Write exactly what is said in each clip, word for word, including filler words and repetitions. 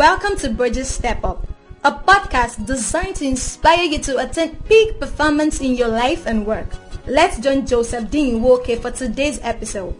Welcome to Bridges Step Up, a podcast designed to inspire you to attain peak performance in your life and work. Let's join Joseph Dean Woke for today's episode.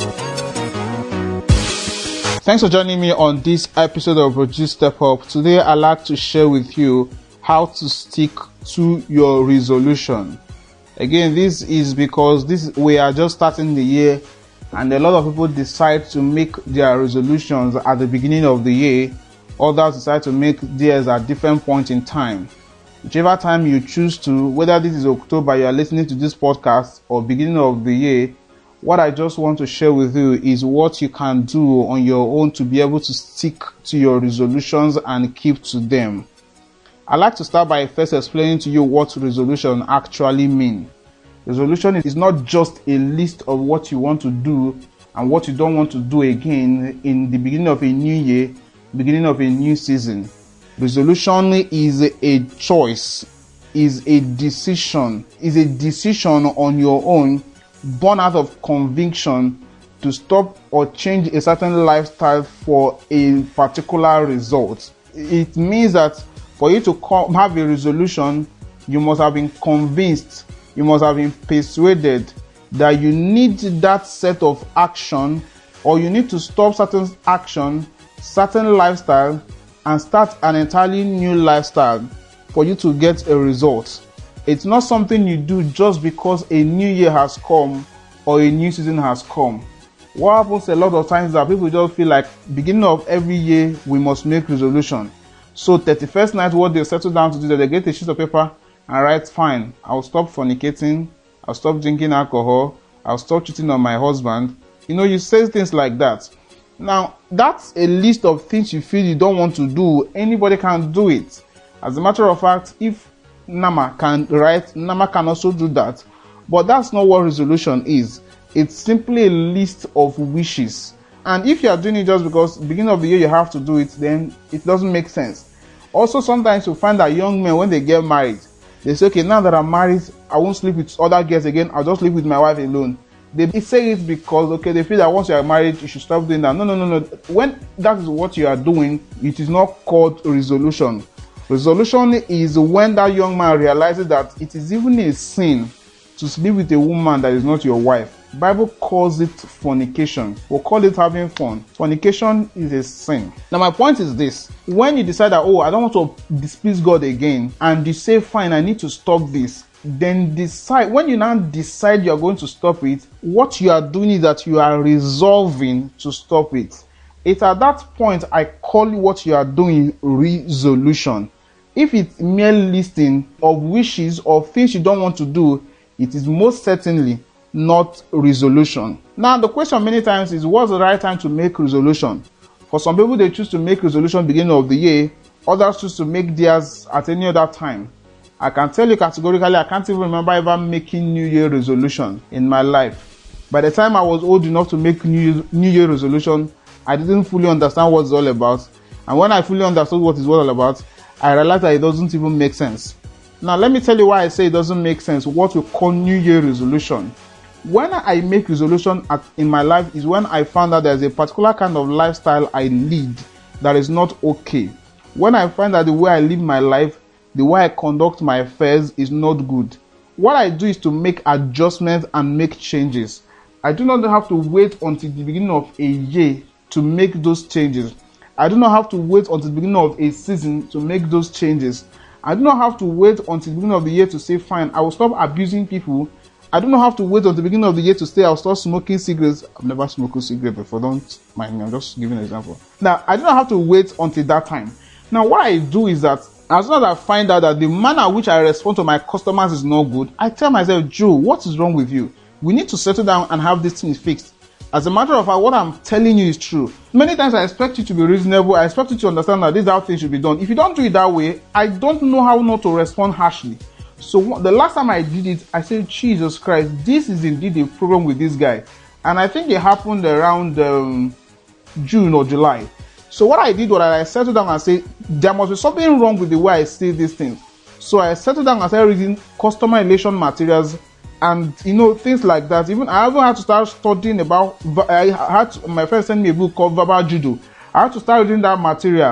Thanks for joining me on this episode of Bridges Step Up. Today I'd like to share with you how to stick to your resolution. Again, this is because this we are just starting the year and a lot of people decide to make their resolutions at the beginning of the year. Others decide to make theirs at different points in time. Whichever time you choose to, whether this is October, you are listening to this podcast, or beginning of the year, what I just want to share with you is what you can do on your own to be able to stick to your resolutions and keep to them. I'd like to start by first explaining to you what resolution actually means. Resolution is not just a list of what you want to do and what you don't want to do again in the beginning of a new year, beginning of a new season. Resolution is a choice, is a decision, is a decision on your own, born out of conviction to stop or change a certain lifestyle for a particular result. It means that for you to come, have a resolution, you must have been convinced, you must have been persuaded that you need that set of action, or you need to stop certain action, certain lifestyle, and start an entirely new lifestyle for you to get a result. It's not something you do just because a new year has come or a new season has come. What happens a lot of times is that people just feel like beginning of every year we must make resolution. So thirty-first night, what they settle down to do, they get a sheet of paper and write, fine, I'll stop fornicating, I'll stop drinking alcohol, I'll stop cheating on my husband. You know, you say things like that. Now, that's a list of things you feel you don't want to do. Anybody can do it. As a matter of fact, if Nama can write, Nama can also do that. But that's not what resolution is. It's simply a list of wishes. And if you are doing it just because beginning of the year you have to do it, then it doesn't make sense. Also, sometimes you find that young men, when they get married, they say, okay, now that I'm married, I won't sleep with other girls again. I'll just live with my wife alone. They say it because, okay, they feel that once you are married, you should stop doing that. No, no, no, no. When that is what you are doing, it is not called resolution. Resolution is when that young man realizes that it is even a sin to sleep with a woman that is not your wife. The Bible calls it fornication. We'll call it having fun. Fornication is a sin. Now, my point is this. When you decide that, oh, I don't want to displease God again, and you say, fine, I need to stop this, then decide. When you now decide you are going to stop it, what you are doing is that you are resolving to stop it. It's at that point I call what you are doing resolution. If it's mere listing of wishes or things you don't want to do, it is most certainly not resolution. Now, the question many times is, what's the right time to make resolution? For some people, they choose to make resolution beginning of the year. Others choose to make theirs at any other time. I can tell you categorically, I can't even remember ever making New Year resolution in my life. By the time I was old enough to make New New Year resolution, I didn't fully understand what it's all about. And when I fully understood what it's all about, I realized that it doesn't even make sense. Now, let me tell you why I say it doesn't make sense. What we call New Year resolution. When I make resolution at, in my life is when I found that there's a particular kind of lifestyle I lead that is not okay. When I find that the way I live my life, the way I conduct my affairs is not good. What I do is to make adjustments and make changes. I do not have to wait until the beginning of a year to make those changes. I do not have to wait until the beginning of a season to make those changes. I do not have to wait until the beginning of the year to say, fine, I will stop abusing people. I do not have to wait until the beginning of the year to say I'll start smoking cigarettes. I've never smoked cigarettes before, don't mind me, I'm just giving an example. Now, I do not have to wait until that time. Now, what I do is that as soon as I find out that the manner which I respond to my customers is not good, I tell myself, Joe, what is wrong with you? We need to settle down and have this thing fixed. As a matter of fact, what I'm telling you is true. Many times I expect you to be reasonable. I expect you to understand that this is how things should be done. If you don't do it that way, I don't know how not to respond harshly. So the last time I did it, I said, Jesus Christ, this is indeed a problem with this guy. And I think it happened around um, June or July. So what I did was I settled down and said, there must be something wrong with the way I say these things. So I settled down and started reading customer relation materials and, you know, things like that. Even I even had to start studying about, I had to, my friend sent me a book called Verbal Judo. I had to start reading that material.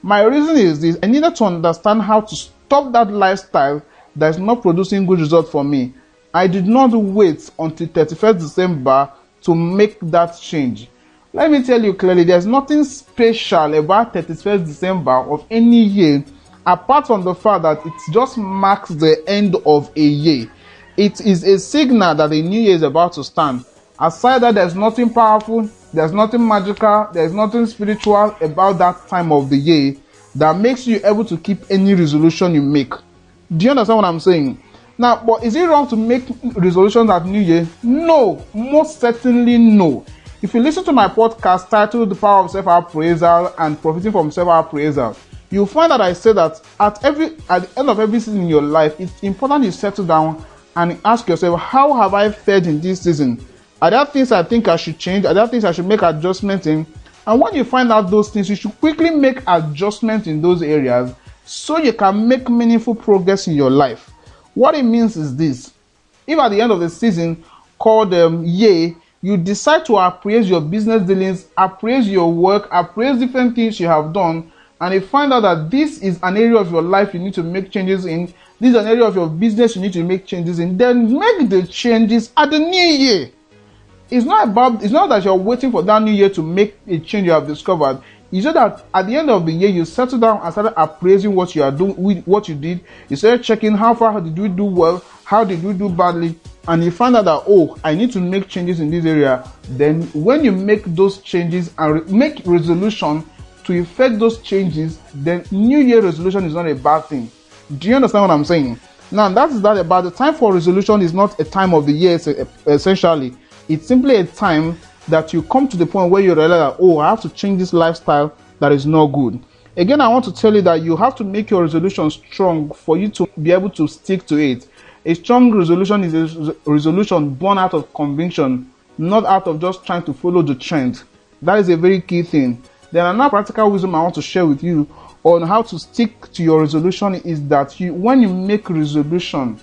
My reason is this: I needed to understand how to stop that lifestyle that is not producing good results for me. I did not wait until thirty-first December to make that change. Let me tell you clearly, there's nothing special about thirty-first December of any year, apart from the fact that it just marks the end of a year. It is a signal that a new year is about to stand. Aside that, there's nothing powerful, there's nothing magical, there's nothing spiritual about that time of the year that makes you able to keep any resolution you make. Do you understand what I'm saying? Now, but is it wrong to make resolutions at New Year? No, most certainly no. If you listen to my podcast titled The Power of Self-Appraisal and Profiting from Self-Appraisal, you'll find that I say that at every at the end of every season in your life, it's important you settle down and ask yourself, how have I fared in this season? Are there things I think I should change? Are there things I should make adjustments in? And when you find out those things, you should quickly make adjustments in those areas so you can make meaningful progress in your life. What it means is this: if at the end of the season called um, year, you decide to appraise your business dealings, appraise your work, appraise different things you have done, and you find out that this is an area of your life you need to make changes in, this is an area of your business you need to make changes in, then make the changes at the new year. It's not about, it's not that you're waiting for that new year to make a change you have discovered. It's just that at the end of the year, you settle down and started appraising what you are doing, what you did. You started checking how far did we do well, how did we do badly, and you find out that, oh, I need to make changes in this area. Then when you make those changes and re- make resolution to effect those changes, then New Year resolution is not a bad thing. Do you understand what I'm saying? Now, that is that about the time for resolution is not a time of the year, essentially. It's simply a time that you come to the point where you realize that, oh, I have to change this lifestyle that is not good. Again, I want to tell you that you have to make your resolution strong for you to be able to stick to it. A strong resolution is a resolution born out of conviction, not out of just trying to follow the trend. That is a very key thing. Then another practical wisdom I want to share with you on how to stick to your resolution is that you, when you make resolution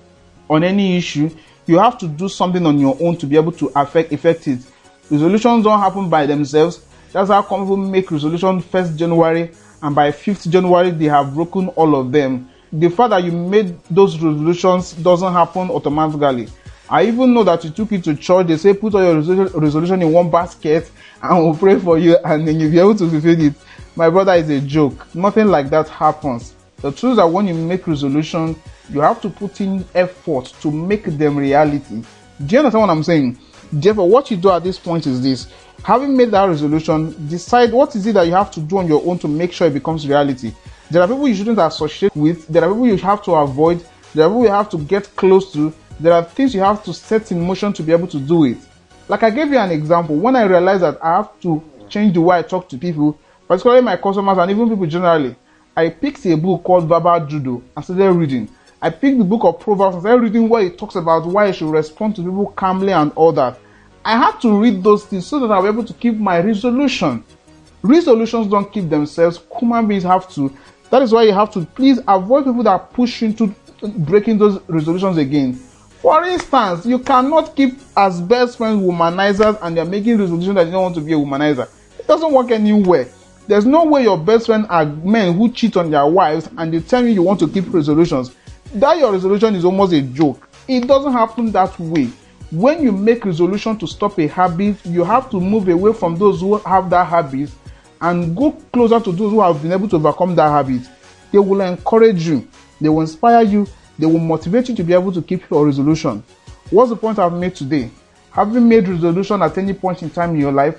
on any issue, you have to do something on your own to be able to affect, affect it. Resolutions don't happen by themselves. That's how come people make resolution first January and by fifth January they have broken all of them. The fact that you made those resolutions doesn't happen automatically. I even know that you took it to church. They say put all your resolution in one basket and we'll pray for you and then you'll be able to fulfill it. My brother, is a joke. Nothing like that happens. The truth is that when you make resolution, you have to put in effort to make them reality. Do you understand what I'm saying? Therefore, what you do at this point is this: having made that resolution, decide what is it that you have to do on your own to make sure it becomes reality. There are people you shouldn't associate with. There are people you have to avoid. There are people you have to get close to. There are things you have to set in motion to be able to do it. Like I gave you an example. When I realized that I have to change the way I talk to people, particularly my customers and even people generally, I picked a book called Verbal Judo and started reading. I picked the book of Proverbs and started reading where it talks about why I should respond to people calmly and all that. I had to read those things so that I'll be able to keep my resolution. Resolutions don't keep themselves. Human beings have to. That is why you have to please avoid people that push into breaking those resolutions again. For instance, you cannot keep as best friends womanizers and they're making resolutions that you don't want to be a womanizer. It doesn't work anywhere. There's no way your best friends are men who cheat on their wives and they tell you you want to keep resolutions. That your resolution is almost a joke. It doesn't happen that way. When you make resolution to stop a habit, you have to move away from those who have that habit and go closer to those who have been able to overcome that habit. They will encourage you. They will inspire you. They will motivate you to be able to keep your resolution. What's the point I've made today? Having made resolution at any point in time in your life,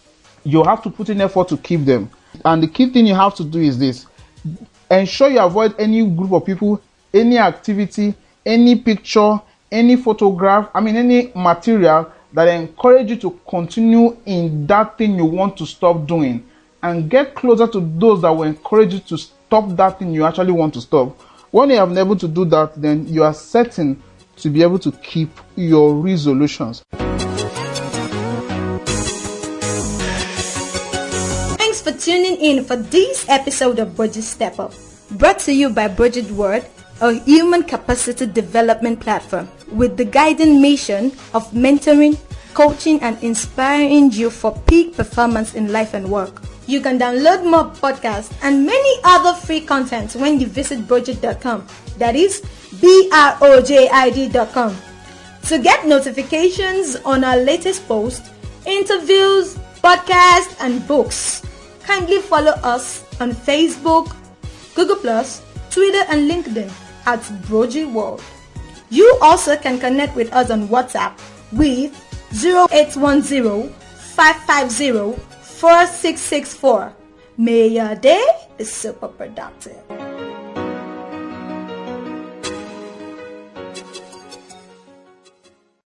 you have to put in effort to keep them. And the key thing you have to do is this: ensure you avoid any group of people, any activity, any picture, any photograph, I mean any material that encourage you to continue in that thing you want to stop doing, and get closer to those that will encourage you to stop that thing you actually want to stop. When you have been able to do that, then you are certain to be able to keep your resolutions. Thanks for tuning in for this episode of Bridget Step Up, brought to you by Bridget Word, a human capacity development platform with the guiding mission of mentoring, coaching, and inspiring you for peak performance in life and work. You can download more podcasts and many other free content when you visit brojid dot com. That is B R O J I D dot com. To get notifications on our latest posts, interviews, podcasts, and books, kindly follow us on Facebook, Google plus, Twitter, and LinkedIn at Brojid World. You also can connect with us on WhatsApp with zero eight one zero, five five zero, four six six four. May your day be super productive.